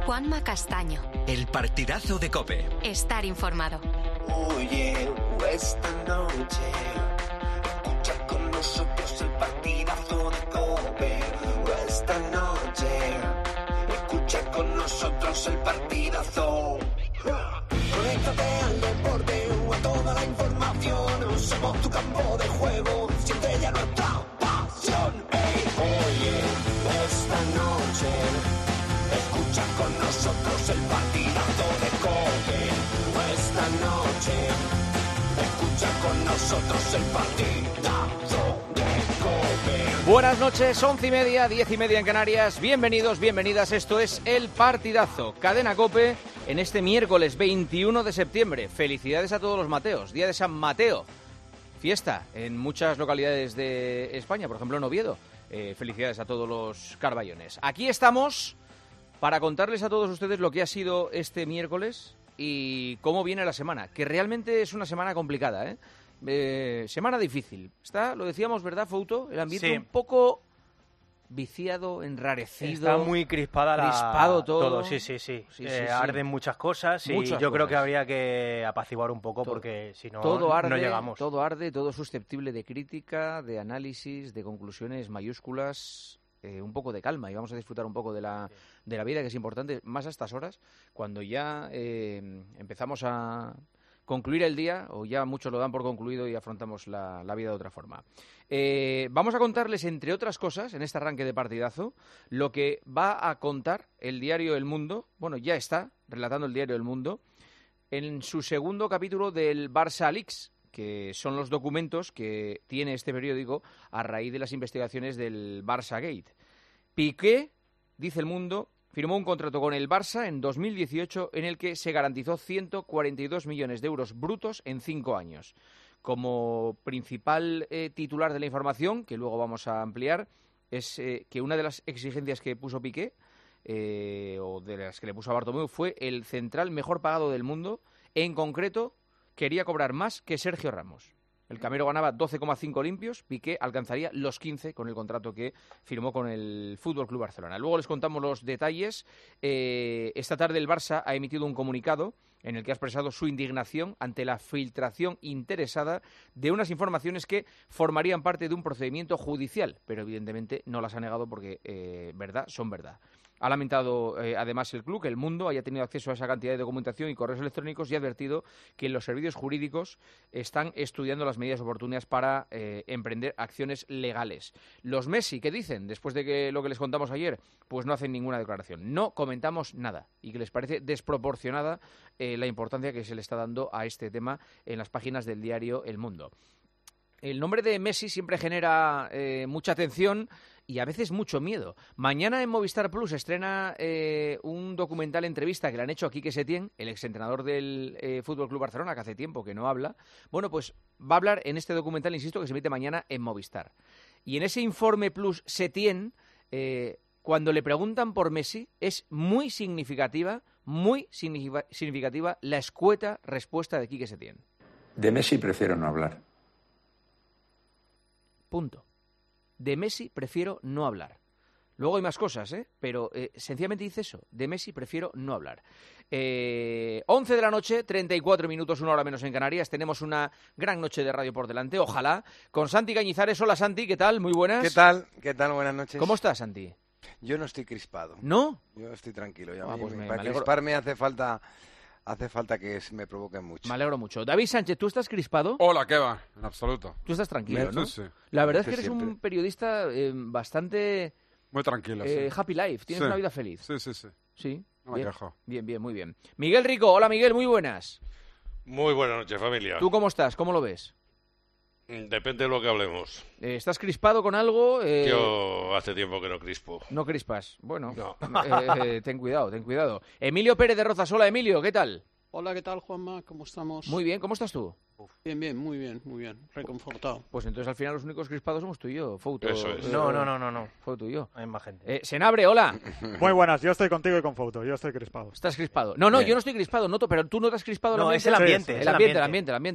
Juanma Castaño. El partidazo de COPE. Estar informado. Oye, esta noche escucha con nosotros el partidazo de COPE. Esta noche escucha con nosotros el partidazo. Conéctate al deporte o a toda la información. Somos tu campo de juego. Siente ya nuestra pasión. Oye, esta noche escucha con nosotros el partidazo de COPE. Esta noche escucha con nosotros el partidazo de COPE. Buenas noches, 11:30, 10:30 en Canarias. Bienvenidos, bienvenidas. Esto es El Partidazo, Cadena COPE, en este miércoles 21 de septiembre. Felicidades a todos los Mateos, Día de San Mateo. Fiesta en muchas localidades de España, por ejemplo en Oviedo. Felicidades a todos los carballones. Aquí estamos para contarles a todos ustedes lo que ha sido este miércoles y cómo viene la semana, que realmente es una semana complicada, semana difícil. Está, lo decíamos, ¿verdad, Fouto? El ambiente un poco viciado, enrarecido. Está muy crispado todo. Sí. Arden muchas cosas y yo creo que habría que apaciguar un poco porque si no, no llegamos. Todo arde, todo susceptible de crítica, de análisis, de conclusiones mayúsculas. Un poco de calma y vamos a disfrutar un poco de la vida, que es importante, más a estas horas, cuando ya empezamos a concluir el día, o ya muchos lo dan por concluido y afrontamos la vida de otra forma. Vamos a contarles, entre otras cosas, en este arranque de partidazo, lo que va a contar el diario El Mundo. Bueno, ya está relatando el diario El Mundo en su segundo capítulo del Barça Leaks, que son los documentos que tiene este periódico a raíz de las investigaciones del Barça Gate. Piqué, dice El Mundo, firmó un contrato con el Barça en 2018 en el que se garantizó 142 millones de euros brutos en 5 años. Como principal titular de la información, que luego vamos a ampliar, es que una de las exigencias que puso Piqué, o de las que le puso a Bartomeu, fue el central mejor pagado del mundo. En concreto, quería cobrar más que Sergio Ramos. El camero ganaba 12,5 limpios, Piqué alcanzaría los 15 con el contrato que firmó con el Fútbol Club Barcelona. Luego les contamos los detalles. Esta tarde el Barça ha emitido un comunicado en el que ha expresado su indignación ante la filtración interesada de unas informaciones que formarían parte de un procedimiento judicial, pero evidentemente no las ha negado porque verdad son verdad. Ha lamentado además el club que El Mundo haya tenido acceso a esa cantidad de documentación y correos electrónicos y ha advertido que los servicios jurídicos están estudiando las medidas oportunas para emprender acciones legales. Los Messi, ¿qué dicen? Después de que lo que les contamos ayer, pues no hacen ninguna declaración. No comentamos nada y que les parece desproporcionada la importancia que se le está dando a este tema en las páginas del diario El Mundo. El nombre de Messi siempre genera mucha atención y a veces mucho miedo. Mañana en Movistar Plus estrena un documental entrevista que le han hecho a Quique Setién, el exentrenador del Fútbol Club Barcelona, que hace tiempo que no habla. Bueno, pues va a hablar en este documental, insisto, que se emite mañana en Movistar. Y en ese informe Plus Setién, cuando le preguntan por Messi, es muy significativa la escueta respuesta de Quique Setién. De Messi prefiero no hablar. Punto. De Messi prefiero no hablar. Luego hay más cosas, pero sencillamente dice eso. De Messi prefiero no hablar. 11 de la noche, 34 minutos, una hora menos en Canarias. Tenemos una gran noche de radio por delante, ojalá. Con Santi Cañizares. Hola, Santi, ¿qué tal? Muy buenas. ¿Qué tal? Buenas noches. ¿Cómo estás, Santi? Yo no estoy crispado. ¿No? Yo estoy tranquilo. Pues para crisparme hace falta que me provoquen mucho. Me alegro mucho. David Sánchez, ¿tú estás crispado? Hola, ¿qué va? En absoluto. Tú estás tranquilo, ¿no? Sí. La verdad es que eres un periodista bastante... Muy tranquilo, sí. Happy life, tienes una vida feliz. Sí. Sí. No me quejo. Bien, muy bien. Miguel Rico, hola Miguel, muy buenas. Muy buenas noches, familia. ¿Tú cómo estás? ¿Cómo lo ves? Depende de lo que hablemos. ¿Estás crispado con algo? Yo hace tiempo que no crispo. ¿No crispas? Bueno, no. Ten cuidado. Emilio Pérez de Rozas, hola Emilio, ¿qué tal? Hola, ¿qué tal, Juanma? ¿Cómo estamos? Muy bien, ¿cómo estás tú? Bien, muy bien. Reconfortado. Pues entonces al final los únicos crispados somos tú y yo, Fouto. Eso es. No. Fouto y yo. Hay más gente. Senabre, hola. Muy buenas, yo estoy contigo y con Fouto, yo estoy crispado. ¿Estás crispado? No, yo no estoy crispado, pero tú no te has crispado. No, es el ambiente. El ambiente.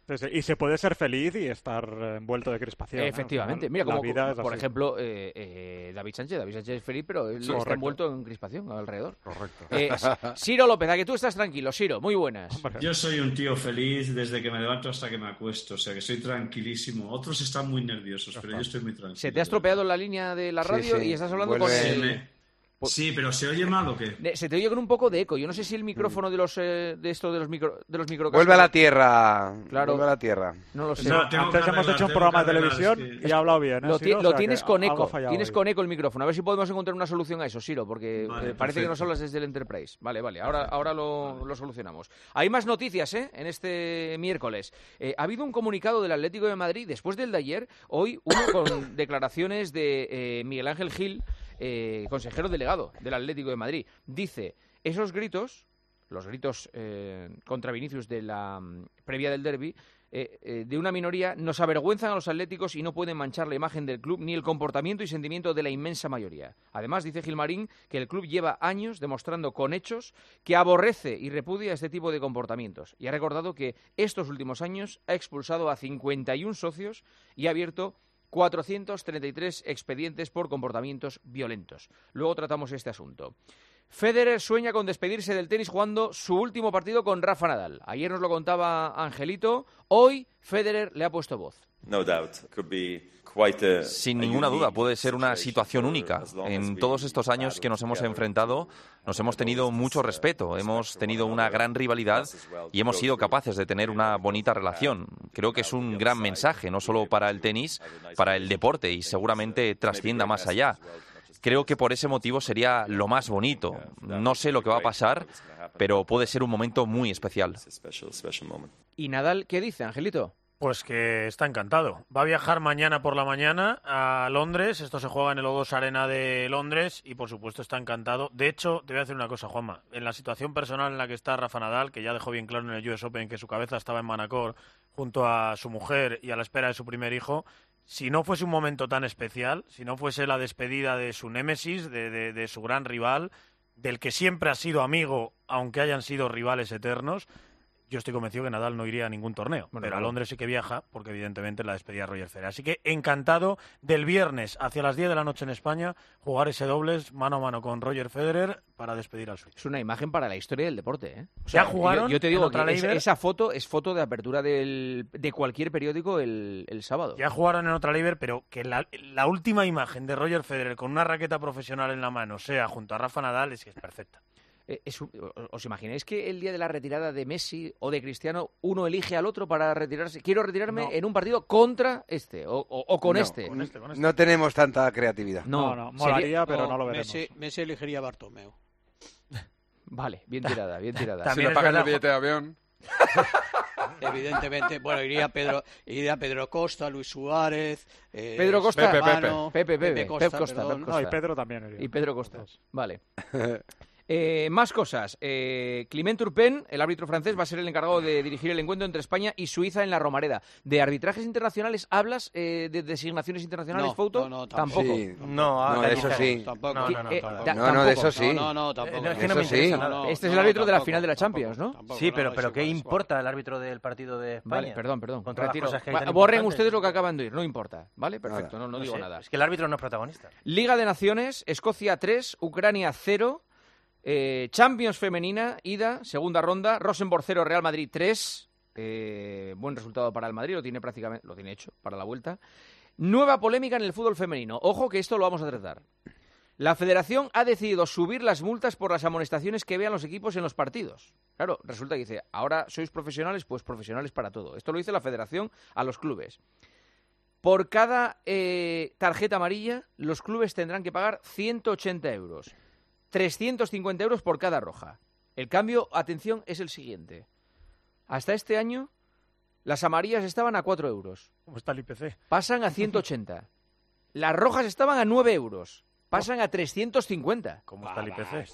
Y se puede ser feliz y estar envuelto de crispación. Efectivamente. Mira, como por ejemplo, David Sánchez. David Sánchez es feliz, pero él está envuelto en crispación alrededor. Correcto. Ciro López, a que tú estás tranquilo. Ciro, muy buenas. Yo soy un tío feliz desde que me levanto hasta que me acuesto. O sea, que soy tranquilísimo. Otros están muy nerviosos, pero yo estoy muy tranquilo. Se te ha estropeado la línea de la radio y estás hablando con Sí, pero ¿se oye mal o qué? Se te oye con un poco de eco. Yo no sé si el micrófono de los microcascos... Vuelve a la tierra. Claro. Vuelve a la tierra. No lo sé. Antes hemos hecho un programa de televisión y ha hablado bien. Lo tienes con eco. Tienes con eco el micrófono. A ver si podemos encontrar una solución a eso, Siro, porque parece que nos hablas desde el Enterprise. Vale. Ahora lo solucionamos. Hay más noticias, en este miércoles. Ha habido un comunicado del Atlético de Madrid después del de ayer. Hoy uno con declaraciones de Miguel Ángel Gil, consejero delegado del Atlético de Madrid. Dice, esos gritos, los gritos contra Vinicius de la previa del derbi, de una minoría, nos avergüenzan a los atléticos y no pueden manchar la imagen del club ni el comportamiento y sentimiento de la inmensa mayoría. Además, dice Gilmarín que el club lleva años demostrando con hechos que aborrece y repudia este tipo de comportamientos. Y ha recordado que estos últimos años ha expulsado a 51 socios y ha abierto 433 expedientes por comportamientos violentos. Luego tratamos este asunto. Federer sueña con despedirse del tenis jugando su último partido con Rafa Nadal. Ayer nos lo contaba Angelito. Hoy Federer le ha puesto voz. Sin ninguna duda, puede ser una situación única. En todos estos años que nos hemos enfrentado, nos hemos tenido mucho respeto, hemos tenido una gran rivalidad y hemos sido capaces de tener una bonita relación. Creo que es un gran mensaje, no solo para el tenis, para el deporte y seguramente trascienda más allá. Creo que por ese motivo sería lo más bonito. No sé lo que va a pasar, pero puede ser un momento muy especial. ¿Y Nadal qué dice, Angelito? Pues que está encantado. Va a viajar mañana por la mañana a Londres. Esto se juega en el O2 Arena de Londres y, por supuesto, está encantado. De hecho, te voy a decir una cosa, Juanma. En la situación personal en la que está Rafa Nadal, que ya dejó bien claro en el US Open que su cabeza estaba en Manacor junto a su mujer y a la espera de su primer hijo, si no fuese un momento tan especial, si no fuese la despedida de su némesis, de su gran rival, del que siempre ha sido amigo, aunque hayan sido rivales eternos, yo estoy convencido que Nadal no iría a ningún torneo. Bueno, pero a Londres sí que viaja, porque evidentemente la despedida de Roger Federer. Así que encantado del viernes hacia las 10 de la noche en España, jugar ese dobles mano a mano con Roger Federer para despedir al suyo. Es una imagen para la historia del deporte, ¿eh? O sea, ya jugaron. Yo te digo que esa foto es foto de apertura de cualquier periódico el sábado. Ya jugaron en otra Liber, pero que la última imagen de Roger Federer con una raqueta profesional en la mano sea junto a Rafa Nadal es que es perfecta. ¿Os imagináis que el día de la retirada de Messi o de Cristiano uno elige al otro para retirarse? Quiero retirarme en un partido contra este o con este. Con este. No tenemos tanta creatividad. No, molaría, pero no lo veremos. Messi elegiría a Bartomeu. Vale, bien tirada. Si le pagan el billete de avión. Evidentemente, bueno, iría Pedro Costa, Luis Suárez, Pedro Costa, Pepe Costa. No, y Pedro también iría. Y Pedro Costa, vale. Más cosas. Clement Turpin, el árbitro francés, va a ser el encargado de dirigir el encuentro entre España y Suiza en la Romareda. ¿De arbitrajes internacionales hablas? ¿De designaciones internacionales, Fouto? No, tampoco. Sí. No, de eso sí. Tampoco. No, de eso sí. No, tampoco. Es que no me interesa nada. Este es el árbitro de la final de la Champions, ¿no? Sí, pero ¿qué importa el árbitro del partido de España? Vale, perdón. Retiro. Borren ustedes lo que acaban de oír, no importa. ¿Vale? Perfecto, no digo nada. Es que el árbitro no es protagonista. Liga de Naciones, Escocia 3, Ucrania 0. Champions femenina, ida, segunda ronda, Rosenborg 0, Real Madrid 3, buen resultado para el Madrid, lo tiene hecho para la vuelta. Nueva polémica en el fútbol femenino, ojo que esto lo vamos a tratar. La Federación ha decidido subir las multas por las amonestaciones que vean los equipos en los partidos. Claro, resulta que dice, ahora sois profesionales, pues profesionales para todo. Esto lo dice la Federación a los clubes. Por cada tarjeta amarilla, los clubes tendrán que pagar 180 euros. 350 euros por cada roja. El cambio, atención, es el siguiente. Hasta este año, las amarillas estaban a 4 euros. ¿Cómo está el IPC? Pasan a 180. Las rojas estaban a 9 euros. Pasan a 350. ¿Cómo está el IPC?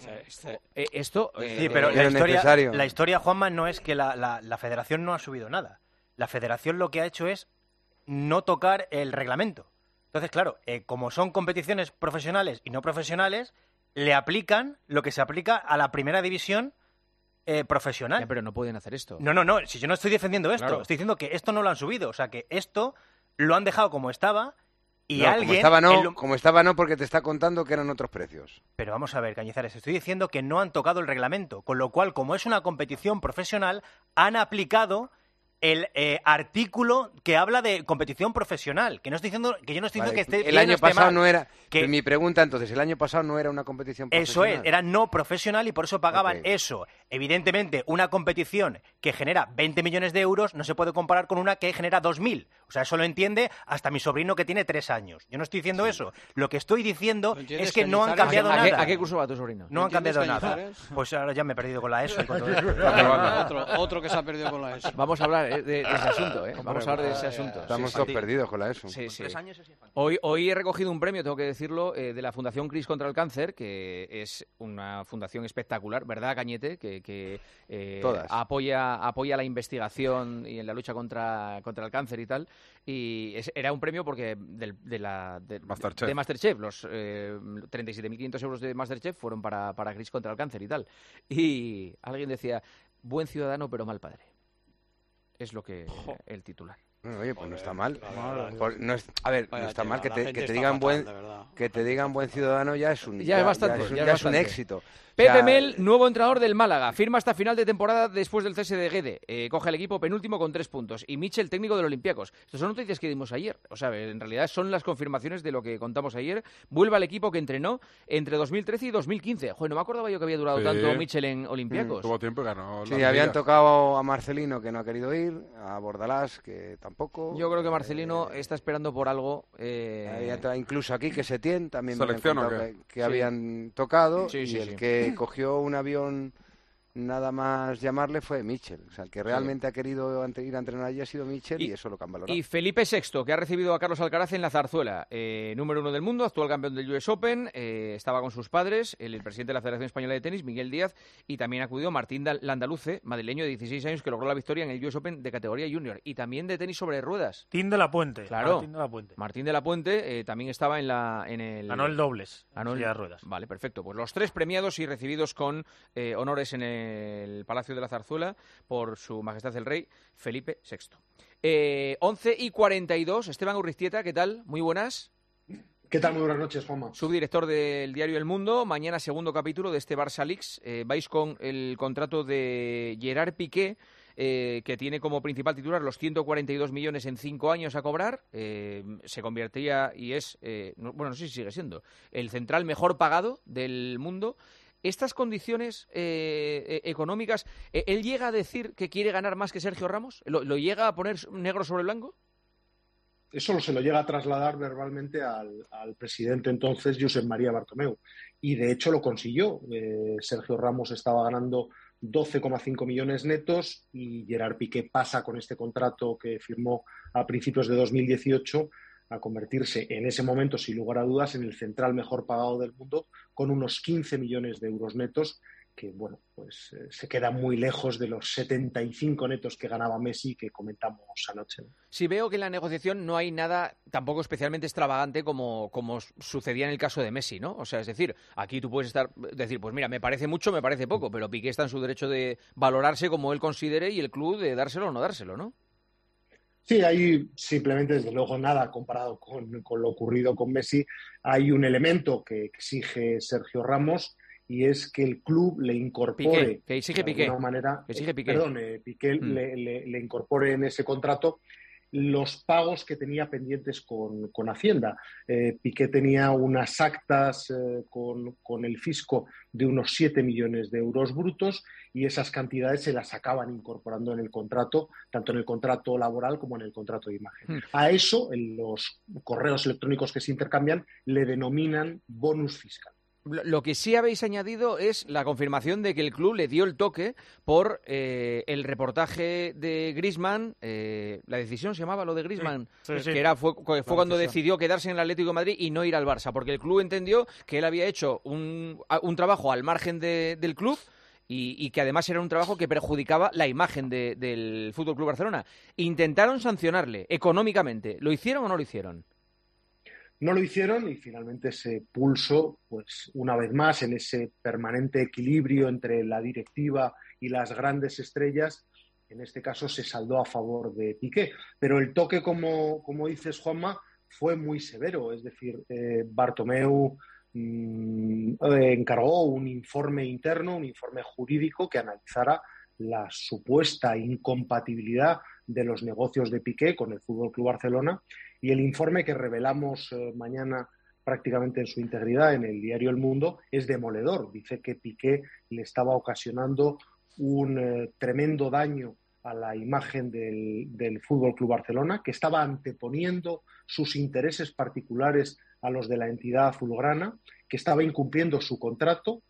Sí, pero la historia, Juanma, no es que la Federación no ha subido nada. La Federación lo que ha hecho es no tocar el reglamento. Entonces, claro, como son competiciones profesionales y no profesionales, le aplican lo que se aplica a la primera división profesional. Ya, pero no pueden hacer esto. No, si yo no estoy defendiendo esto, claro. Estoy diciendo que esto no lo han subido, o sea, que esto lo han dejado como estaba y no, alguien... Como estaba no, porque te está contando que eran otros precios. Pero vamos a ver, Cañizares, estoy diciendo que no han tocado el reglamento, con lo cual, como es una competición profesional, han aplicado el artículo que habla de competición profesional, que yo no estoy diciendo que esté el año pasado mal, no era que mi pregunta entonces, el año pasado no era una competición profesional. Eso es, era no profesional y por eso pagaban eso. Evidentemente, una competición que genera 20 millones de euros no se puede comparar con una que genera 2.000. O sea, eso lo entiende hasta mi sobrino que tiene 3 años. Yo no estoy diciendo eso. Lo que estoy diciendo es que no han cambiado nada. ¿A qué curso va tu sobrino? No han cambiado nada. Pues ahora ya me he perdido con la ESO y con todo esto. Otro que se ha perdido con la ESO. Vamos a hablar de ese asunto, ¿eh? Vamos a hablar de ese asunto. Estamos todos perdidos con la ESO. Sí. Hoy he recogido un premio, tengo que decirlo, de la Fundación CRIS contra el Cáncer, que es una fundación espectacular, ¿verdad, Cañete? Que apoya la investigación y en la lucha contra el cáncer y tal. Y era un premio porque de Masterchef. Los 37.500 euros de Masterchef fueron para CRIS contra el Cáncer y tal. Y alguien decía, buen ciudadano pero mal padre. Es lo que el titular. Oye, pues no está mal. No está mal que te digan buen ciudadano, ya es un éxito. Pepe Mel, nuevo entrenador del Málaga, firma hasta final de temporada después del cese de Guede. Coge al equipo penúltimo con 3 puntos. Y Michel, técnico del Olympiacos. Estas son noticias que dimos ayer. O sea, en realidad son las confirmaciones de lo que contamos ayer. Vuelve al equipo que entrenó entre 2013 y 2015. Joder, no me acordaba yo que había durado tanto Michel en Olympiacos. Tuvo tiempo y ganó. Sí, habían tocado a Marcelino, que no ha querido ir, a Bordalás, que tampoco. Yo creo que Marcelino está esperando por algo. Incluso aquí, que Setién también que habían tocado. Sí, y el que cogió un avión nada más llamarle fue Michel. O sea, el que realmente ha querido ir a entrenar allí ha sido Michel y eso lo que han valorado. Y Felipe VI, que ha recibido a Carlos Alcaraz en la Zarzuela, número 1 del mundo, actual campeón del US Open, estaba con sus padres, el presidente de la Federación Española de Tenis, Miguel Díaz, y también acudió Martín Landaluce, madrileño de 16 años, que logró la victoria en el US Open de categoría junior, y también de tenis sobre ruedas. Martín de la Puente. Claro, Martín de la Puente también estaba ganó el dobles, de ruedas. Vale, perfecto. Pues los 3 premiados y recibidos con honores en el Palacio de la Zarzuela por su majestad el rey Felipe VI. 11:42, Esteban Urriztieta, ¿qué tal? Muy buenas. ¿Qué tal? Muy buenas noches, Juanma. Subdirector del diario El Mundo. Mañana segundo capítulo de este Barça Leaks. Vais con el contrato de Gerard Piqué, que tiene como principal titular los 142 millones en 5 años a cobrar. Se convertiría y es, no sé si sigue siendo, el central mejor pagado del mundo. Estas condiciones económicas, ¿él llega a decir que quiere ganar más que Sergio Ramos? ¿Lo llega a poner negro sobre blanco? Eso se lo llega a trasladar verbalmente al presidente entonces, Josep María Bartomeu. Y de hecho lo consiguió. Sergio Ramos estaba ganando 12,5 millones netos y Gerard Piqué pasa con este contrato que firmó a principios de 2018 a convertirse en ese momento, sin lugar a dudas, en el central mejor pagado del mundo, con unos 15 millones de euros netos, que bueno, pues se queda muy lejos de los 75 netos que ganaba Messi, que comentamos anoche. Sí, veo que en la negociación no hay nada tampoco especialmente extravagante como sucedía en el caso de Messi, ¿no? O sea, es decir, aquí tú puedes decir, pues mira, me parece mucho, me parece poco, pero Piqué está en su derecho de valorarse como él considere y el club de dárselo o no dárselo, ¿no? Sí, hay simplemente, desde luego, nada comparado con lo ocurrido con Messi. Hay un elemento que exige Sergio Ramos y es que el club le incorpore Piqué, que exige Piqué. De alguna manera, que exige Piqué. Piqué le incorpore en ese contrato los pagos que tenía pendientes con Hacienda. Piqué tenía unas actas con el fisco de unos 7 millones de euros brutos y esas cantidades se las acaban incorporando en el contrato, tanto en el contrato laboral como en el contrato de imagen. A eso, en los correos electrónicos que se intercambian, le denominan bonus fiscal. Lo que sí habéis añadido es la confirmación de que el club le dio el toque por el reportaje de Griezmann. La decisión se llamaba lo de Griezmann, sí. fue cuando decidió quedarse en el Atlético de Madrid y no ir al Barça, porque el club entendió que él había hecho un trabajo al margen del club y que además era un trabajo que perjudicaba la imagen del Fútbol Club Barcelona. Intentaron sancionarle económicamente. ¿Lo hicieron o no lo hicieron? No lo hicieron y finalmente ese pulso, pues una vez más, en ese permanente equilibrio entre la directiva y las grandes estrellas, en este caso se saldó a favor de Piqué. Pero el toque, como dices, Juanma, fue muy severo. Es decir, Bartomeu encargó un informe interno, un informe jurídico que analizara la supuesta incompatibilidad de los negocios de Piqué con el FC Barcelona, y el informe que revelamos mañana prácticamente en su integridad en el diario El Mundo es demoledor. Dice que Piqué le estaba ocasionando un tremendo daño a la imagen del FC Barcelona, que estaba anteponiendo sus intereses particulares a los de la entidad azulgrana, que estaba incumpliendo su contrato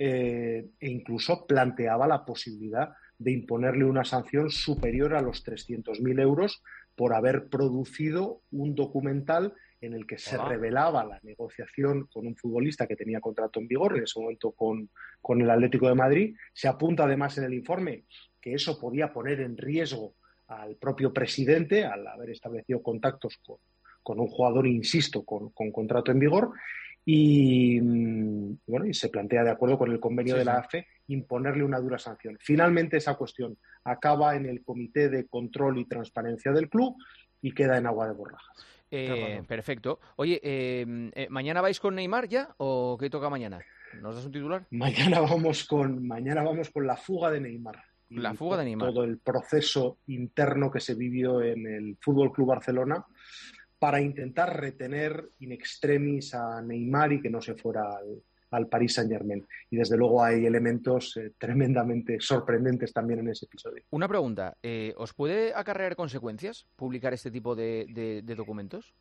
e incluso planteaba la posibilidad de imponerle una sanción superior a los 300.000 euros por haber producido un documental en el que se revelaba la negociación con un futbolista que tenía contrato en vigor, en ese momento con el Atlético de Madrid. Se apunta además en el informe que eso podía poner en riesgo al propio presidente al haber establecido contactos con un jugador, insisto, con contrato en vigor. Y bueno, y se plantea, de acuerdo con el convenio de la AFE, imponerle una dura sanción. Finalmente esa cuestión acaba en el Comité de Control y Transparencia del club y queda en agua de borrajas. Perfecto. Oye, ¿mañana vais con Neymar ya o qué toca mañana? ¿Nos das un titular? Mañana vamos con la fuga de Neymar. La fuga de Neymar. Todo el proceso interno que se vivió en el FC Barcelona para intentar retener in extremis a Neymar y que no se fuera al Paris Saint-Germain. Y desde luego hay elementos tremendamente sorprendentes también en ese episodio. Una pregunta, ¿os puede acarrear consecuencias publicar este tipo de documentos?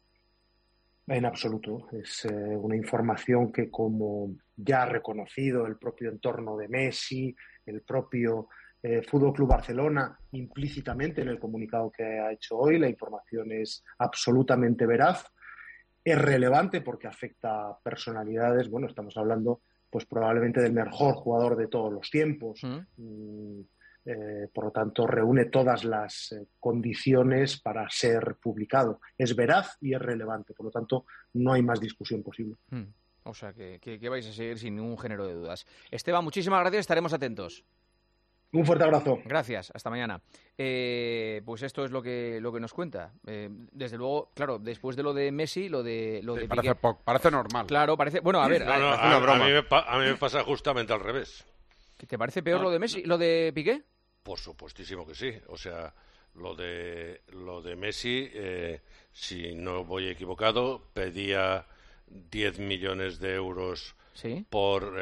En absoluto. Es una información que, como ya ha reconocido el propio entorno de Messi, el propio Fútbol Club Barcelona, implícitamente en el comunicado que ha hecho hoy, la información es absolutamente veraz, es relevante porque afecta a personalidades. Bueno, estamos hablando pues probablemente del mejor jugador de todos los tiempos. Por lo tanto, reúne todas las condiciones para ser publicado. Es veraz y es relevante, por lo tanto, no hay más discusión posible. O sea, que vais a seguir sin ningún género de dudas. Esteban, muchísimas gracias, estaremos atentos. Un fuerte abrazo. Gracias, hasta mañana. Pues esto es lo que nos cuenta. Desde luego, claro, después de lo de Messi, lo de Piqué, parece normal. Claro, parece... Bueno, a ver... a mí me pasa justamente al revés. ¿Te parece peor lo de Messi, lo de Piqué? Por supuestísimo que sí. O sea, lo de Messi, si no voy equivocado, pedía 10 millones de euros... ¿Sí? por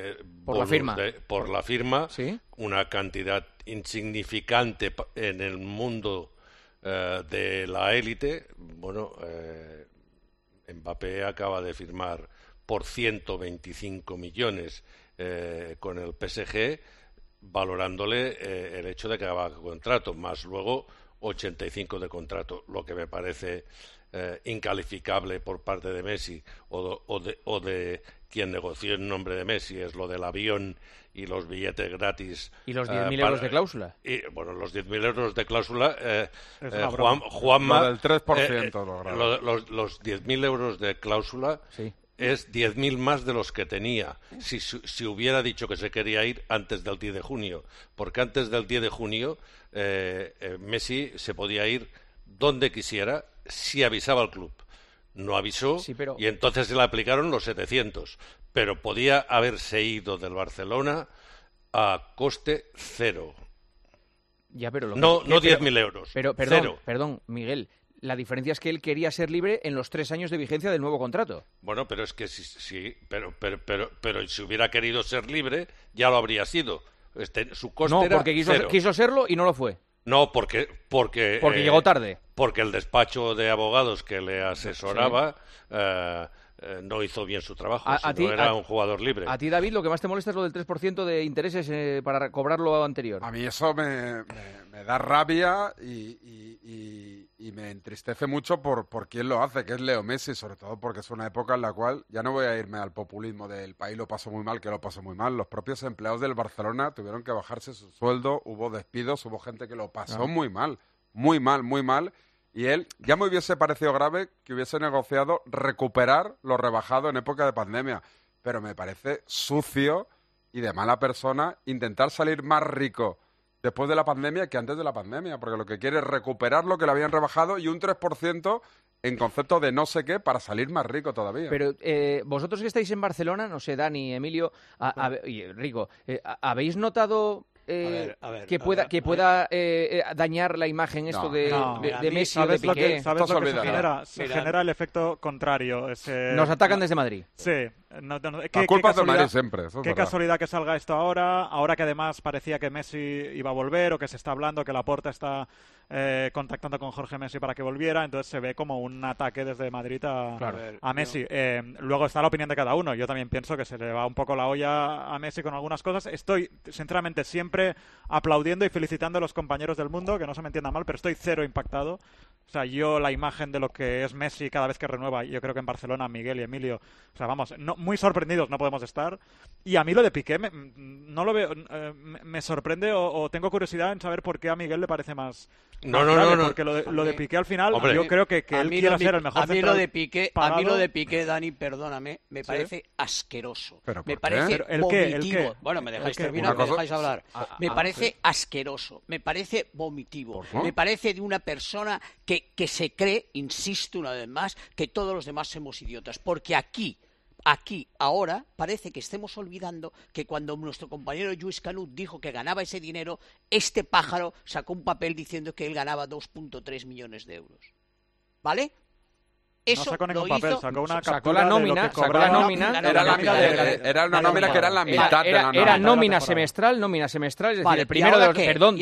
la firma, ¿sí? Una cantidad insignificante en el mundo de la élite. Bueno, Mbappé acaba de firmar por 125 millones con el PSG, valorándole el hecho de que acaba contrato, más luego 85 de contrato, lo que me parece incalificable por parte de Messi o de quien negoció en nombre de Messi, es lo del avión y los billetes gratis. ¿Y los 10.000 euros de cláusula? Y, bueno, los 10.000 euros de cláusula, Juanma... Lo del 3%. Los 10.000 euros de cláusula... Sí. Es 10.000 más de los que tenía si hubiera dicho que se quería ir antes del 10 de junio, porque antes del 10 de junio Messi se podía ir donde quisiera si avisaba al club. No avisó, sí, pero... y entonces se le aplicaron los 700, pero podía haberse ido del Barcelona a coste cero. Ya, pero no 10.000 euros. Pero perdón, Miguel. La diferencia es que él quería ser libre en los 3 años de vigencia del nuevo contrato. Bueno, pero es que sí, pero si hubiera querido ser libre, ya lo habría sido. Su coste era porque cero. quiso serlo y no lo fue. No, porque llegó tarde. Porque el despacho de abogados que le asesoraba no hizo bien su trabajo. No era un jugador libre. A ti, David, lo que más te molesta es lo del 3% de intereses para cobrar lo anterior. A mí eso me da rabia y me entristece mucho por quién lo hace, que es Leo Messi, sobre todo porque es una época en la cual, ya no voy a irme al populismo del país lo pasó muy mal, que lo pasó muy mal, los propios empleados del Barcelona tuvieron que bajarse su sueldo, hubo despidos, hubo gente que lo pasó muy mal, Y él ya me hubiese parecido grave que hubiese negociado recuperar lo rebajado en época de pandemia. Pero me parece sucio y de mala persona intentar salir más rico después de la pandemia que antes de la pandemia, porque lo que quiere es recuperar lo que le habían rebajado y un 3% en concepto de no sé qué para salir más rico todavía. Pero vosotros que estáis en Barcelona, no sé, Dani, Emilio y Rico, ¿habéis notado que pueda dañar la imagen esto de Messi o de Piqué? ¿Sabes lo que se genera? Se genera el efecto contrario. Nos atacan desde Madrid. Sí. La culpa es de Madrid siempre. Qué casualidad que salga esto ahora que además parecía que Messi iba a volver o que se está hablando que Laporta está contactando con Jorge Messi para que volviera, entonces se ve como un ataque desde Madrid a Messi. Luego está la opinión de cada uno. Yo también pienso que se le va un poco la olla a Messi con algunas cosas. Estoy, sinceramente, siempre aplaudiendo y felicitando a los compañeros del mundo, que no se me entienda mal, pero estoy cero impactado. O sea, yo la imagen de lo que es Messi cada vez que renueva, yo creo que en Barcelona, Miguel y Emilio, o sea, vamos, muy sorprendidos no podemos estar. Y a mí lo de Piqué no lo veo, me sorprende o tengo curiosidad en saber por qué a Miguel le parece más grave, porque lo de Piqué al final, hombre, yo creo que él quiere ser el mejor a mí lo de Piqué, Dani, perdóname, me parece asqueroso. Me parece vomitivo. Bueno, me dejáis terminar, me dejáis hablar. Me parece asqueroso, me parece vomitivo, me parece de una persona que se cree, insisto una vez más, que todos los demás somos idiotas, porque aquí, ahora, parece que estemos olvidando que cuando nuestro compañero Lluís Canut dijo que ganaba ese dinero, este pájaro sacó un papel diciendo que él ganaba 2,3 millones de euros. ¿Vale? Eso no sacó ningún papel, sacó la nómina, era una nómina que era la mitad de la nómina. Era nómina semestral, es decir, el primero de los, perdón,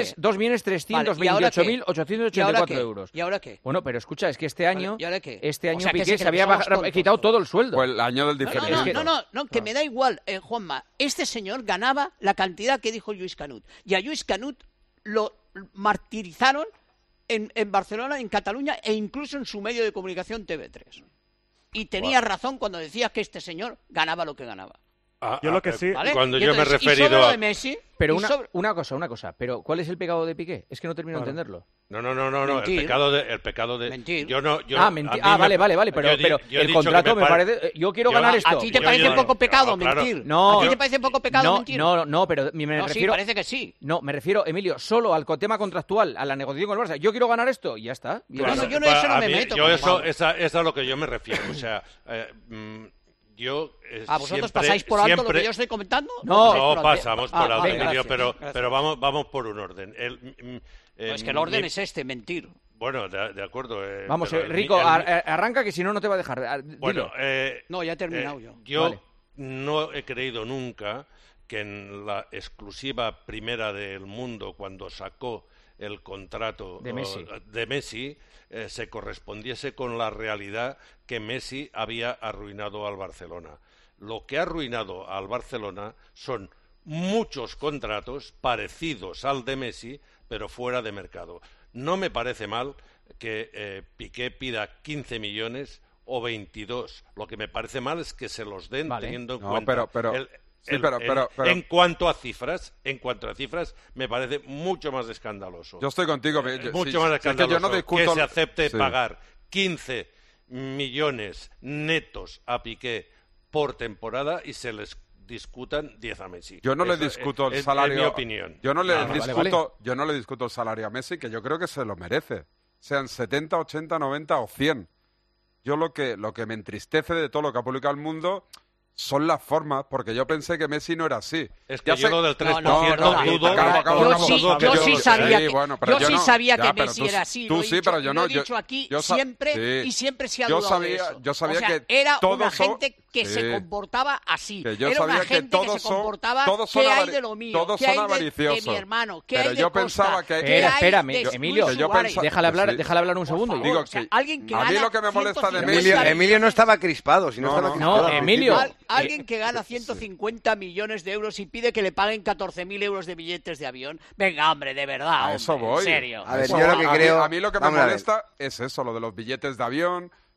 2.328.884 euros. ¿Y ahora qué? Bueno, pero escucha, es que este año Piqué se había quitado todo el sueldo. Fue el año del diferimiento. No, que me da igual, Juanma. Este señor ganaba la cantidad que dijo Lluís Canut. Y a Lluís Canut lo martirizaron en Barcelona, en Cataluña e incluso en su medio de comunicación TV3. Y tenía razón cuando decía que este señor ganaba lo que ganaba. Yo lo que sí... ¿Vale? Cuando yo me he referido a Messi... Pero una cosa. Pero ¿cuál es el pecado de Piqué? Es que no termino de entenderlo. No. El pecado de... Mentir. Vale. Pero el contrato me parece... Yo quiero ganar esto. ¿A ti te parece poco pecado mentir? No. ¿A ti te parece poco pecado mentir? No, pero me refiero... Sí, parece que sí. No, me refiero, Emilio, solo al tema contractual, a la negociación con el Barça. Yo quiero ganar esto y ya está. Claro, yo eso no me meto. Eso es a lo que yo me refiero. O sea... ¿Vosotros pasáis por alto lo que yo estoy comentando? No pasamos por alto, Emilio, pero vamos por un orden. Es que el orden es mentir. Bueno, de acuerdo. Vamos, Rico, arranca que si no te va a dejar. Bueno, no, ya he terminado yo. Yo no he creído nunca que en la exclusiva primera del mundo, cuando sacó el contrato de Messi se correspondiese con la realidad que Messi había arruinado al Barcelona. Lo que ha arruinado al Barcelona son muchos contratos parecidos al de Messi, pero fuera de mercado. No me parece mal que Piqué pida 15 millones o 22. Lo que me parece mal es que se los den teniendo en cuenta... En cuanto a cifras, me parece mucho más escandaloso. Yo estoy contigo. Mucho más escandaloso que se acepte pagar 15 millones netos a Piqué por temporada y se les discutan 10 a Messi. Yo no le discuto el salario. Es mi opinión. Yo no le discuto el salario a Messi, que yo creo que se lo merece. Sean 70, 80, 90 o 100. Yo lo que me entristece de todo lo que ha publicado el mundo son las formas, porque yo pensé que Messi no era así. Es que yo lo del 3% dudo. Yo sí sabía que Messi era así. Tú sí, pero yo no. Lo he dicho aquí siempre y siempre se ha dudado de eso. Yo sabía que era una gente que se comportaba así. Era una gente que se comportaba ¿qué hay de lo mío? ¿Qué hay de mi hermano? ¿Qué hay de Costa? Espérame, Emilio, déjale hablar un segundo. Digo, a mí lo que me molesta de Messi... Emilio no estaba crispado. No, Emilio... Alguien que gana 150 millones de euros y pide que le paguen 14.000 euros de billetes de avión. Venga, hombre, de verdad. A eso voy. En serio. A ver, yo lo que creo... A mí lo que me molesta es eso, lo de los billetes de avión,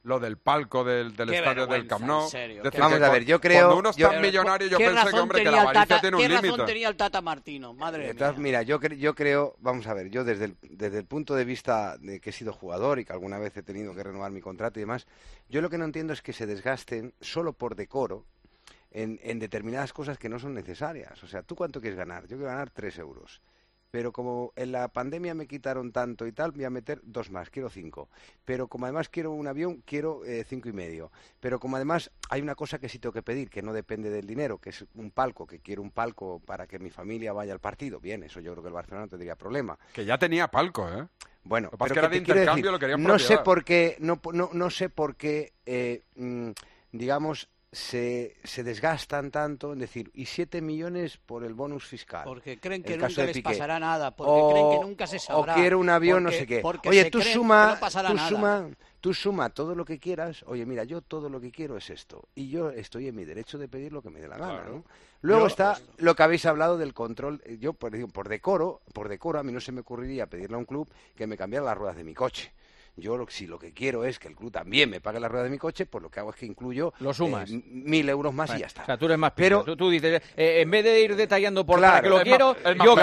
lo del palco del estadio del Camp Nou. Vamos a ver, yo creo... Cuando uno es tan millonario, yo pensé que, hombre, que la avaricia tiene un límite. ¿Qué razón tenía el Tata Martino? Madre mía. Mira, yo creo... Vamos a ver, yo desde el punto de vista de que he sido jugador y que alguna vez he tenido que renovar mi contrato y demás, yo lo que no entiendo es que se desgasten solo por decoro en determinadas cosas que no son necesarias. O sea, ¿tú cuánto quieres ganar? Yo quiero ganar 3 euros. Pero como en la pandemia me quitaron tanto y tal, voy a meter 2 más, quiero 5. Pero como además quiero un avión, quiero 5,5. Pero como además hay una cosa que sí tengo que pedir, que no depende del dinero, que es un palco, que quiero un palco para que mi familia vaya al partido. Bien, eso yo creo que el Barcelona no tendría problema. Que ya tenía palco, ¿eh? Bueno, lo que pasa es que era de intercambio, lo querían no sé por qué, no sé por qué, digamos... Se desgastan tanto en decir, y 7 millones por el bonus fiscal. Porque creen que nunca les pasará nada, porque creen que nunca se sabrá. O quiero un avión, no sé qué. Oye, tú suma todo lo que quieras. Oye, mira, yo todo lo que quiero es esto. Y yo estoy en mi derecho de pedir lo que me dé la gana, ¿no? Luego está lo que habéis hablado del control. Yo, por decoro, a mí no se me ocurriría pedirle a un club que me cambiara las ruedas de mi coche. Yo, si lo que quiero es que el club también me pague la rueda de mi coche, pues lo que hago es que incluyo lo sumas. 1.000 euros más y ya está. O sea, tú eres más pero tú dices, en vez de ir detallando por para que lo quiero,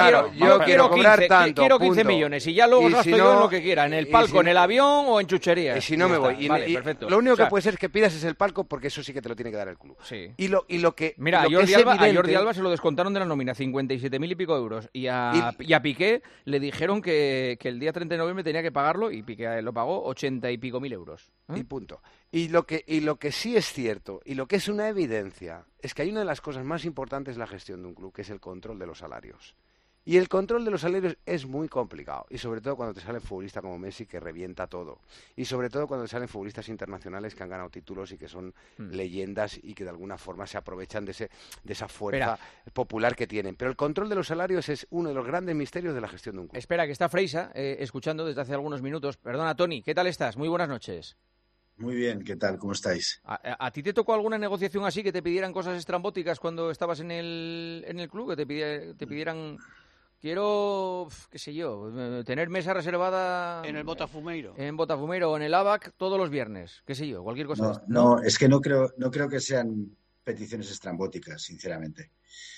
yo quiero cobrar 15, tanto, quiero 15 millones y ya luego gasto yo en lo que quiera, en el palco, en el avión o en chucherías. Y si no me voy. Vale, perfecto. Lo único que puede ser que pidas es el palco, porque eso sí que te lo tiene que dar el club. Sí. Y lo que... Mira, a Jordi Alba se lo descontaron de la nómina, 57.000 y pico euros. Y a Piqué le dijeron que el día 30 de noviembre tenía que pagarlo y Piqué lo pagó 80 y pico mil euros. Y punto. Y lo que sí es cierto, y lo que es una evidencia, es que hay una de las cosas más importantes en la gestión de un club, que es el control de los salarios. Y el control de los salarios es muy complicado, y sobre todo cuando te sale un futbolista como Messi que revienta todo, y sobre todo cuando te salen futbolistas internacionales que han ganado títulos y que son leyendas y que de alguna forma se aprovechan de esa fuerza popular que tienen. Pero el control de los salarios es uno de los grandes misterios de la gestión de un club. Espera, que está Freisa escuchando desde hace algunos minutos. Perdona, Tony, ¿qué tal estás? Muy buenas noches. Muy bien, ¿qué tal? ¿Cómo estáis? ¿A ti te tocó alguna negociación así, que te pidieran cosas estrambóticas cuando estabas en el club? Que te pidieran... Quiero, qué sé yo, tener mesa reservada... En el Botafumeiro. En Botafumeiro o en el ABAC todos los viernes, qué sé yo, cualquier cosa. No, es que no creo que sean peticiones estrambóticas, sinceramente.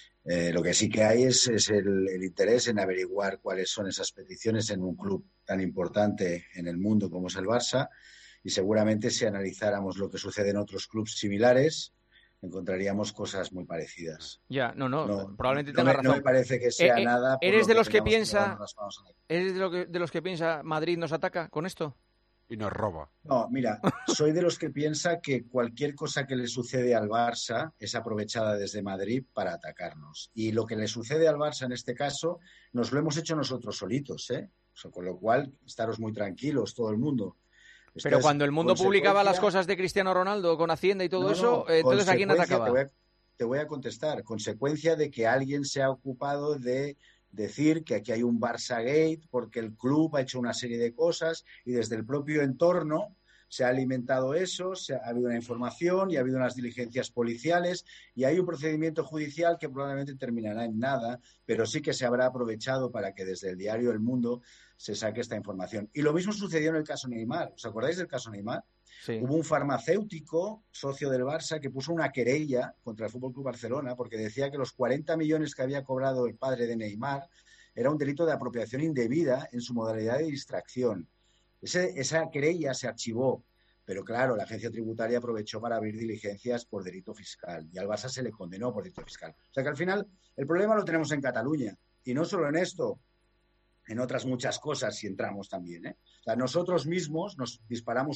Lo que sí que hay es el interés en averiguar cuáles son esas peticiones en un club tan importante en el mundo como es el Barça, y seguramente si analizáramos lo que sucede en otros clubes similares, encontraríamos cosas muy parecidas. Ya, probablemente tengas razón. No me parece que sea nada... ¿Eres de los que piensa... ¿Eres de los que piensa Madrid nos ataca con esto? Y nos roba. No, mira, soy de los que piensa que cualquier cosa que le sucede al Barça es aprovechada desde Madrid para atacarnos. Y lo que le sucede al Barça en este caso, nos lo hemos hecho nosotros solitos, ¿eh? O sea, con lo cual, estaros muy tranquilos, todo el mundo. Pero cuando el mundo publicaba las cosas de Cristiano Ronaldo con Hacienda y todo eso, entonces ¿a quién atacaba? Te voy a contestar. Consecuencia de que alguien se ha ocupado de decir que aquí hay un Barça Gate porque el club ha hecho una serie de cosas y desde el propio entorno se ha alimentado eso, ha habido una información y ha habido unas diligencias policiales y hay un procedimiento judicial que probablemente terminará en nada, pero sí que se habrá aprovechado para que desde el diario El Mundo se saque esta información. Y lo mismo sucedió en el caso Neymar. ¿Os acordáis del caso Neymar? Sí. Hubo un farmacéutico, socio del Barça, que puso una querella contra el FC Barcelona porque decía que los 40 millones que había cobrado el padre de Neymar era un delito de apropiación indebida en su modalidad de distracción. Esa querella se archivó, pero claro, la agencia tributaria aprovechó para abrir diligencias por delito fiscal y al Barça se le condenó por delito fiscal. O sea que al final el problema lo tenemos en Cataluña y no solo en esto, en otras muchas cosas si entramos también, ¿eh? O sea, nosotros mismos nos disparamos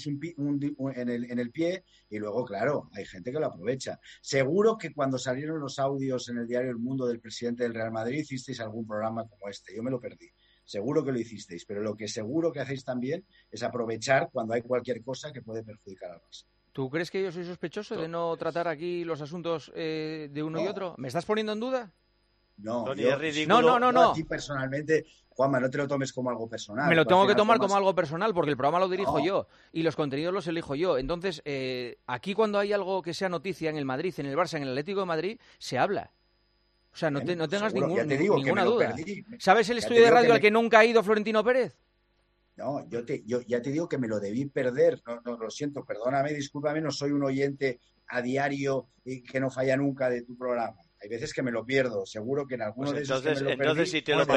en el pie y luego, claro, hay gente que lo aprovecha. Seguro que cuando salieron los audios en el diario El Mundo del presidente del Real Madrid hicisteis algún programa como este. Yo me lo perdí. Seguro que lo hicisteis, pero lo que seguro que hacéis también es aprovechar cuando hay cualquier cosa que puede perjudicar al Barça. ¿Tú crees que yo soy sospechoso de no tratar aquí los asuntos de uno y otro? ¿Me estás poniendo en duda? No, no. A ti personalmente, Juanma, no te lo tomes como algo personal. Me lo tengo que tomar como algo personal porque el programa lo dirijo yo y los contenidos los elijo yo. Entonces, aquí cuando hay algo que sea noticia en el Madrid, en el Barça, en el Atlético de Madrid, se habla. O sea, no tengas ninguna duda. ¿Sabes el estudio de radio al que nunca ha ido Florentino Pérez? No, yo ya te digo que me lo debí perder. No, lo siento, perdóname, discúlpame, no soy un oyente a diario y que no falla nunca de tu programa. Hay veces que me lo pierdo, seguro que en alguno de esos entonces, que me lo perdí, si te lo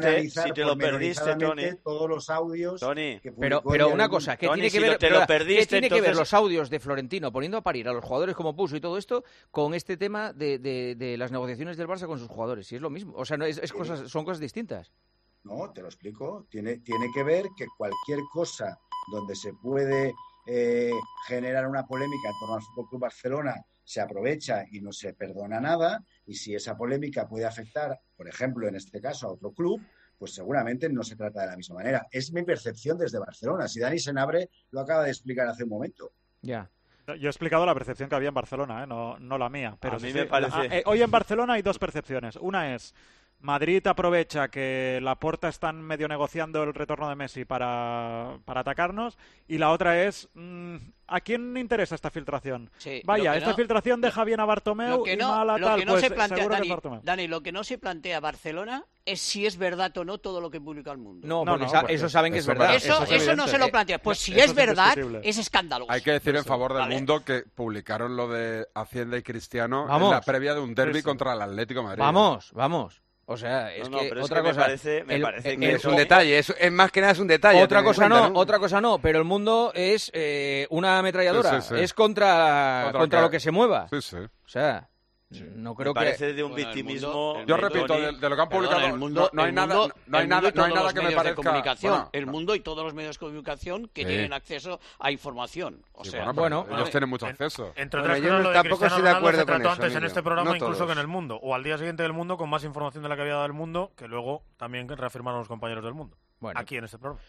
perdiste, Tony, todos los audios. Tony, pero una cosa, ¿qué Tony, tiene que ver? ¿qué tiene que ver los audios de Florentino poniendo a parir a los jugadores como puso y todo esto con este tema de las negociaciones del Barça con sus jugadores? Si es lo mismo, o sea, no son cosas distintas. No, te lo explico. Tiene que ver que cualquier cosa donde se puede generar una polémica en torno al Fútbol Club Barcelona se aprovecha y no se perdona nada, y si esa polémica puede afectar, por ejemplo, en este caso a otro club, pues seguramente no se trata de la misma manera. Es mi percepción desde Barcelona. Si Dani Senabre lo acaba de explicar hace un momento. Ya. Yo he explicado la percepción que había en Barcelona, no la mía. Pero a mí me parece... hoy en Barcelona hay dos percepciones. Una es: Madrid aprovecha que Laporta están medio negociando el retorno de Messi para atacarnos, y la otra es ¿a quién interesa esta filtración? Sí, Vaya, esta filtración deja bien a Bartomeu y mal a tal, pues seguro que es Bartomeu. Dani, lo que no se plantea Barcelona es si es verdad o no todo lo que publica el mundo. No, porque eso saben que es verdad. Eso no se lo plantea. Pues si es verdad, es escandaloso. Hay que decir en favor del mundo que publicaron lo de Hacienda y Cristiano en la previa de un derbi contra el Atlético de Madrid. Vamos. O sea, es que pero otra es que cosa me parece que es un detalle, es más que nada es un detalle. Otra cosa no, pero el mundo es una ametralladora, sí. Es contra lo que se mueva. Sí. O sea, no creo me parece de un victimismo. Yo repito, de lo que han publicado, no hay nada que me parezca. El mundo y todos los medios de comunicación que tienen acceso a información. O sea, ellos tienen mucho acceso. Entre otras cosas, lo de Cristiano Ronaldo se trató antes en este programa incluso que en El Mundo, o al día siguiente del Mundo, con más información de la que había dado El Mundo, que luego también reafirmaron los compañeros del Mundo. Aquí en este programa.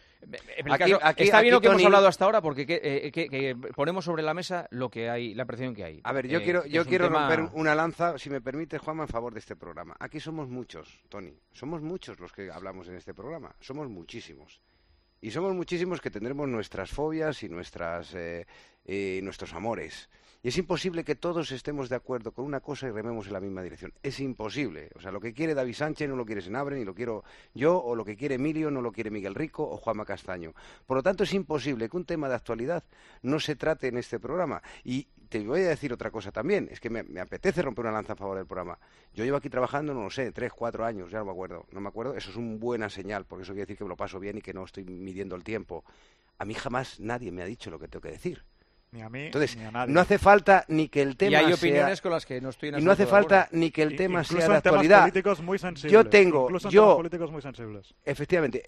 Está bien lo que hemos hablado hasta ahora, porque que ponemos sobre la mesa lo que hay, la presión que hay. A ver, yo quiero romper una lanza, si me permite, Juanma, en favor de este programa. Aquí somos muchos, Tony. Somos muchos los que hablamos en este programa. Somos muchísimos. Y somos muchísimos que tendremos nuestras fobias y nuestros amores. Y es imposible que todos estemos de acuerdo con una cosa y rememos en la misma dirección. Es imposible. O sea, lo que quiere David Sánchez no lo quiere Senabre, ni lo quiero yo, o lo que quiere Emilio no lo quiere Miguel Rico o Juanma Castaño. Por lo tanto, es imposible que un tema de actualidad no se trate en este programa. Y te voy a decir otra cosa también. Es que me apetece romper una lanza a favor del programa. Yo llevo aquí trabajando, no lo sé, 3, 4 años, ya no me acuerdo. Eso es una buena señal, porque eso quiere decir que me lo paso bien y que no estoy midiendo el tiempo. A mí jamás nadie me ha dicho lo que tengo que decir. Ni a mí, entonces, ni a nadie. No hace falta ni que el tema y hay opiniones con las que no estoy en y no hace falta ni que el tema sea de actualidad. Políticos muy sensibles. Yo tengo, temas políticos muy sensibles. Efectivamente,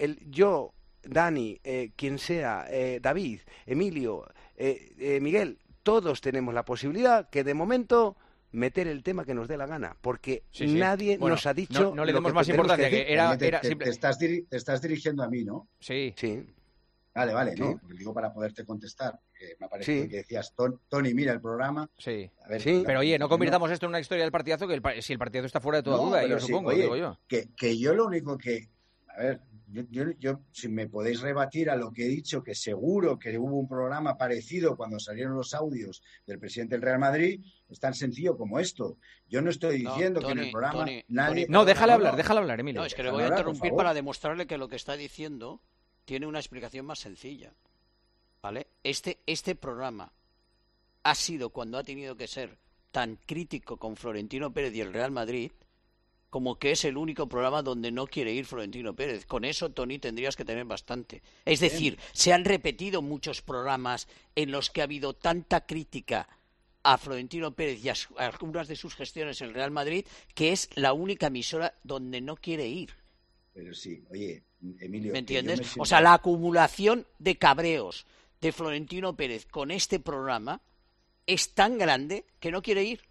Dani, quien sea, David, Emilio, Miguel, todos tenemos la posibilidad que de momento meter el tema que nos dé la gana, porque nadie nos ha dicho. No le demos más importancia, que era te estás dirigiendo a mí, ¿no? Sí. Vale, ¿no? Porque digo para poderte contestar. Me ha parecido que decías, Tony, mira el programa. Sí. A ver, pero oye, no convirtamos esto en una historia del partidazo, que si el partidazo está fuera de toda duda, yo supongo, digo yo. Que yo lo único que... A ver, yo si me podéis rebatir a lo que he dicho, que seguro que hubo un programa parecido cuando salieron los audios del presidente del Real Madrid, es tan sencillo como esto. Yo no estoy diciendo que en el programa nadie... No, déjale hablar, Emilio. No, es que le voy a interrumpir para demostrarle que lo que está diciendo tiene una explicación más sencilla, ¿vale? Este programa ha sido, cuando ha tenido que ser, tan crítico con Florentino Pérez y el Real Madrid, como que es el único programa donde no quiere ir Florentino Pérez. Con eso, Tony, tendrías que tener bastante. Es decir, se han repetido muchos programas en los que ha habido tanta crítica a Florentino Pérez y a algunas de sus gestiones en el Real Madrid, que es la única emisora donde no quiere ir. Pero sí, oye, Emilio... ¿Me entiendes? O sea, la acumulación de cabreos de Florentino Pérez con este programa es tan grande que no quiere ir.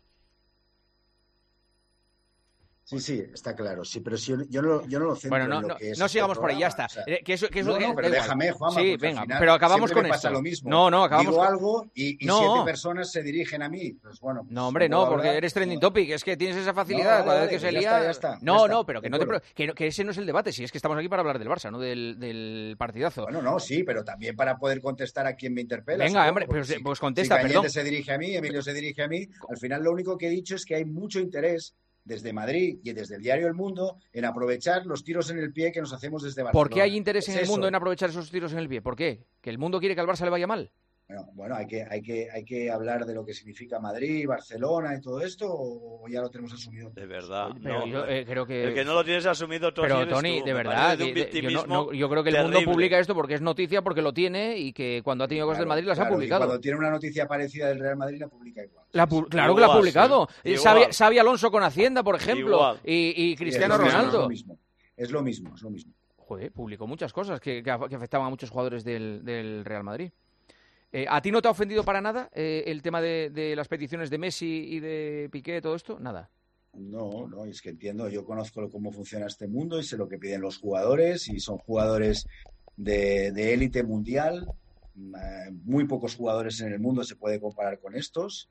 Sí, está claro. Sí, pero si yo no lo centro en lo que es no sigamos por ahí, ya está. O sea, pero déjame, Juanma, sí, venga, pero acabamos con esto. Lo mismo. No, acabamos Digo algo y 7 personas se dirigen a mí. Pues bueno, pues no, hombre, no, porque eres trending topic. Es que tienes esa facilidad. Cada vez que se lía... Ya está. No, pero que ese no es el debate. Si es que estamos aquí para hablar del Barça, no del partidazo. Bueno, no, sí, pero también para poder contestar a quien me interpela. Venga, hombre, pues contesta, perdón. Si se dirige a mí, Emilio se dirige a mí. Al final lo único que he dicho es que hay mucho interés desde Madrid y desde el diario El Mundo en aprovechar los tiros en el pie que nos hacemos desde Barcelona. ¿Por qué hay interés en el mundo en aprovechar esos tiros en el pie? ¿Por qué? ¿Que el mundo quiere que al Barça le vaya mal? Bueno, hay que hablar de lo que significa Madrid, Barcelona y todo esto, o ya lo tenemos asumido. De verdad. Pero yo creo que... El que no lo tienes asumido todavía. Pero Tony, de verdad, yo creo que el mundo publica esto porque es noticia, porque lo tiene y que cuando ha tenido cosas del Madrid las ha publicado. Cuando tiene una noticia parecida del Real Madrid la publica igual. Claro que la ha publicado. Xavi Alonso con Hacienda, por ejemplo, y Cristiano Ronaldo. Es lo mismo. Joder, publicó muchas cosas que afectaban a muchos jugadores del Real Madrid. ¿A ti no te ha ofendido para nada el tema de las peticiones de Messi y de Piqué, todo esto? Nada. No, es que entiendo, yo conozco cómo funciona este mundo y sé lo que piden los jugadores y son jugadores de élite mundial. Muy pocos jugadores en el mundo se puede comparar con estos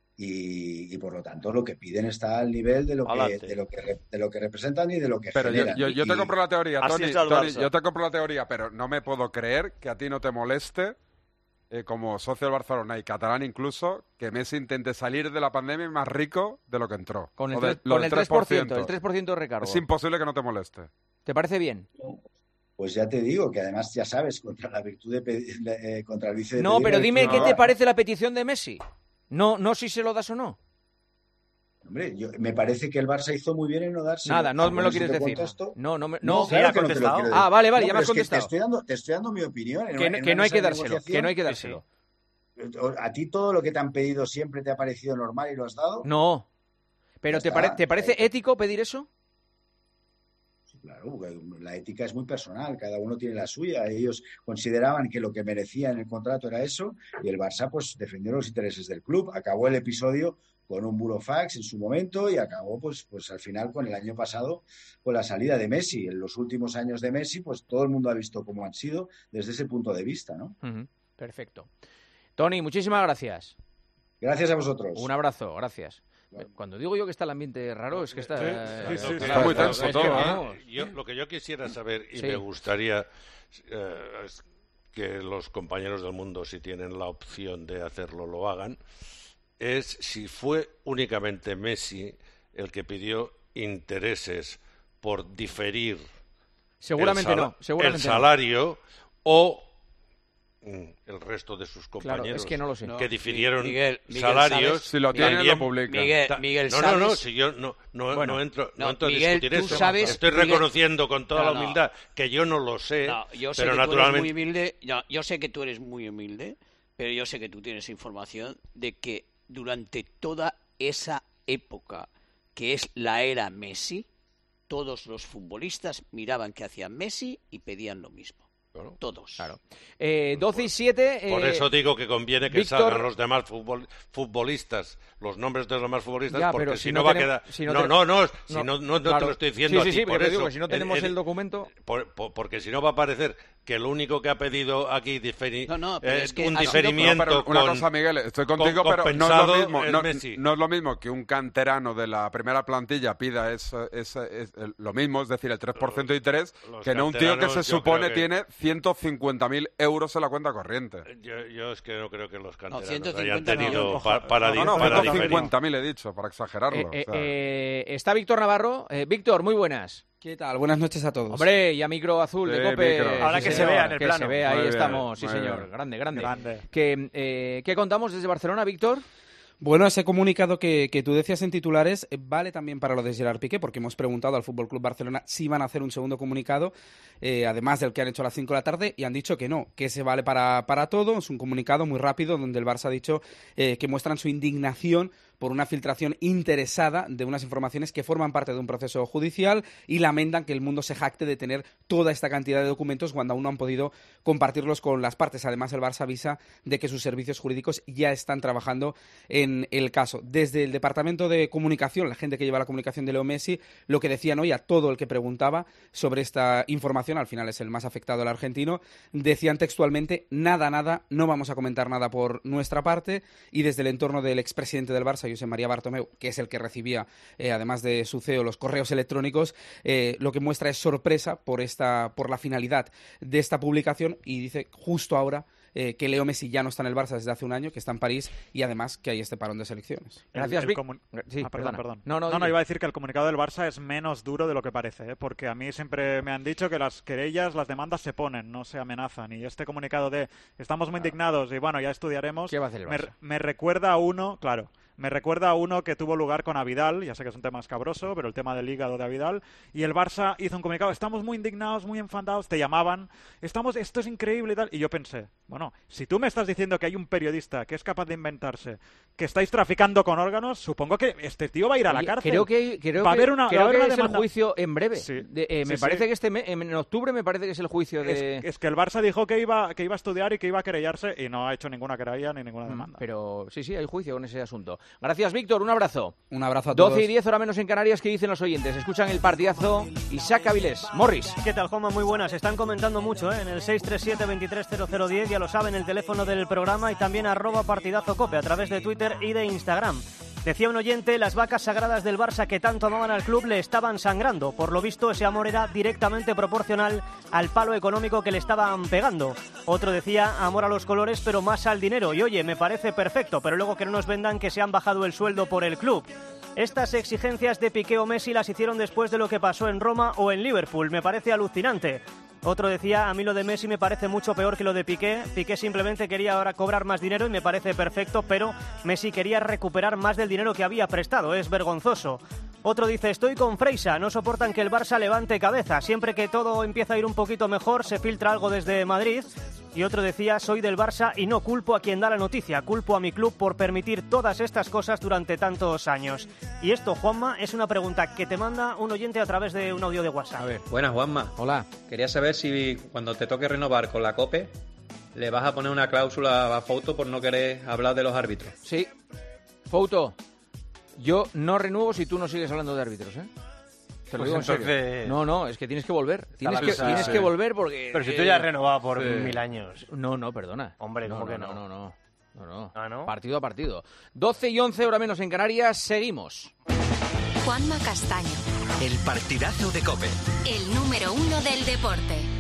y por lo tanto lo que piden está al nivel de lo que representan y de lo que generan. Pero yo te compro la teoría, Tony, yo te compro la teoría, pero no me puedo creer que a ti no te moleste como socio del Barcelona y catalán incluso, que Messi intente salir de la pandemia más rico de lo que entró. Con el 3%, el 3% de recargo. Es imposible que no te moleste. ¿Te parece bien? Pues ya te digo, que además ya sabes, contra la virtud contra el vice de... No, pero dime qué te parece la petición de Messi. No si se lo das o no. Hombre, me parece que el Barça hizo muy bien en no darse. Nada, no me lo quieres decir. No, claro que no te lo quiero decir. Vale, ya me has contestado. Te estoy dando mi opinión. Que no hay que dárselo, ¿A ti todo lo que te han pedido siempre te ha parecido normal y lo has dado? No. ¿Pero te parece ético pedir eso? Sí, claro, la ética es muy personal, cada uno tiene la suya. Ellos consideraban que lo que merecía en el contrato era eso y el Barça pues defendió los intereses del club. Acabó el episodio con un burofax en su momento y acabó pues al final con el año pasado con la salida de Messi. En los últimos años de Messi pues todo el mundo ha visto cómo han sido desde ese punto de vista, ¿no? Perfecto. Tony, muchísimas gracias. Gracias a vosotros. Un abrazo, gracias. Cuando digo yo que está el ambiente raro es que está... Está muy tenso todo. Lo que yo quisiera saber y me gustaría que los compañeros del mundo, si tienen la opción de hacerlo, lo hagan, es si fue únicamente Messi el que pidió intereses por diferir el salario o el resto de sus compañeros, claro, es que no lo sé. Que difirieron salarios. Si lo tienen, lo publican. Miguel, si yo no entro a discutir eso. Estoy reconociendo con toda la humildad que yo no lo sé, pero naturalmente... Yo sé que tú eres muy humilde, pero yo sé que tú tienes información de que durante toda esa época que es la era Messi, todos los futbolistas miraban qué hacía Messi y pedían lo mismo. Claro. Todos. Claro. 12 y 7. Por eso digo que conviene que salgan los demás futbolistas, los nombres de los demás futbolistas, porque si no va a quedar. No te lo estoy diciendo. Sí, por eso, digo, si no tenemos el documento. Porque si no va a parecer que lo único que ha pedido aquí es que un diferimiento. Una cosa, Miguel, estoy contigo, pero no es lo mismo. No es lo mismo que un canterano de la primera plantilla pida lo mismo, es decir, el 3% de interés, que no un tío que se supone tiene 150.000 euros en la cuenta corriente. Yo es que no creo que los canteranos hayan tenido para 150.000 he dicho, para exagerarlo. Está Víctor Navarro. Víctor, muy buenas. ¿Qué tal? Buenas noches a todos. Hombre, ya micro azul de COPE. Ahora que se vea en el plano. Que se vea, ahí estamos. Sí, señor. Grande. ¿Qué contamos desde Barcelona, Víctor? Bueno, ese comunicado que tú decías en titulares vale también para lo de Gerard Piqué, porque hemos preguntado al FC Barcelona si van a hacer un segundo comunicado, además del que han hecho a las 5 de la tarde, y han dicho que no, que se vale para todo. Es un comunicado muy rápido donde el Barça ha dicho que muestran su indignación por una filtración interesada de unas informaciones que forman parte de un proceso judicial y lamentan que el mundo se jacte de tener toda esta cantidad de documentos cuando aún no han podido compartirlos con las partes. Además, el Barça avisa de que sus servicios jurídicos ya están trabajando en el caso. Desde el departamento de comunicación, la gente que lleva la comunicación de Leo Messi, lo que decían hoy a todo el que preguntaba sobre esta información, al final es el más afectado el argentino, decían textualmente: nada, no vamos a comentar nada por nuestra parte. Y desde el entorno del expresidente del Barça, Josep María Bartomeu, que es el que recibía, además de su CEO, los correos electrónicos, lo que muestra es sorpresa por la finalidad de esta publicación, y dice justo ahora que Leo Messi ya no está en el Barça desde hace un año, que está en París y además que hay este parón de selecciones. Gracias, Vic. Perdón. No, iba a decir que el comunicado del Barça es menos duro de lo que parece, porque a mí siempre me han dicho que las querellas, las demandas se ponen, no se amenazan. Y este comunicado de estamos muy indignados y bueno, ya estudiaremos, ¿qué va a hacer el Barça? Me recuerda a uno, claro. Me recuerda a uno que tuvo lugar con Avidal, ya sé que es un tema escabroso, pero el tema del hígado de Avidal, y el Barça hizo un comunicado, estamos muy indignados, muy enfadados, te llamaban, esto es increíble y tal, y yo pensé, bueno, si tú me estás diciendo que hay un periodista que es capaz de inventarse que estáis traficando con órganos, supongo que este tío va a ir a la cárcel. Creo que es el juicio en breve. Sí. Me parece que en octubre me parece que es el juicio de... Es que el Barça dijo que iba a estudiar y que iba a querellarse y no ha hecho ninguna querella ni ninguna demanda. Pero sí, hay juicio con ese asunto. Gracias, Víctor. Un abrazo. Un abrazo a todos. 12:10, hora menos en Canarias. ¿Qué dicen los oyentes? Escuchan el partidazo. Isaac Avilés. Morris. ¿Qué tal, Juanma? Muy buenas. Están comentando mucho, en el 637-230010. Ya lo saben, el teléfono del programa y también @partidazocope a través de Twitter y de Instagram. Decía un oyente, las vacas sagradas del Barça que tanto amaban al club le estaban sangrando. Por lo visto, ese amor era directamente proporcional al palo económico que le estaban pegando. Otro decía, amor a los colores, pero más al dinero. Y oye, me parece perfecto, pero luego que no nos vendan que se han bajado el sueldo por el club. Estas exigencias de Piqué o Messi las hicieron después de lo que pasó en Roma o en Liverpool. Me parece alucinante. Otro decía, a mí lo de Messi me parece mucho peor que lo de Piqué. Piqué simplemente quería ahora cobrar más dinero y me parece perfecto, pero Messi quería recuperar más del dinero que había prestado. Es vergonzoso. Otro dice, estoy con Freisa, no soportan que el Barça levante cabeza. Siempre que todo empieza a ir un poquito mejor, se filtra algo desde Madrid. Y otro decía, soy del Barça y no culpo a quien da la noticia, culpo a mi club por permitir todas estas cosas durante tantos años. Y esto, Juanma, es una pregunta que te manda un oyente a través de un audio de WhatsApp. A ver, buenas, Juanma. Hola. Quería saber si cuando te toque renovar con la COPE, le vas a poner una cláusula a Fouto por no querer hablar de los árbitros. Sí. Fouto, yo no renuevo si tú no sigues hablando de árbitros, ¿eh? Te lo digo en serio. No, es que tienes que volver. Tienes que volver porque... Pero si tú ya has renovado por 1000 años. No, perdona. Hombre, ¿cómo que no? No. ¿Ah, no? Partido a partido. 12:11, hora menos en Canarias. Seguimos. Juanma Castaño. El partidazo de COPE. El número 1 del deporte.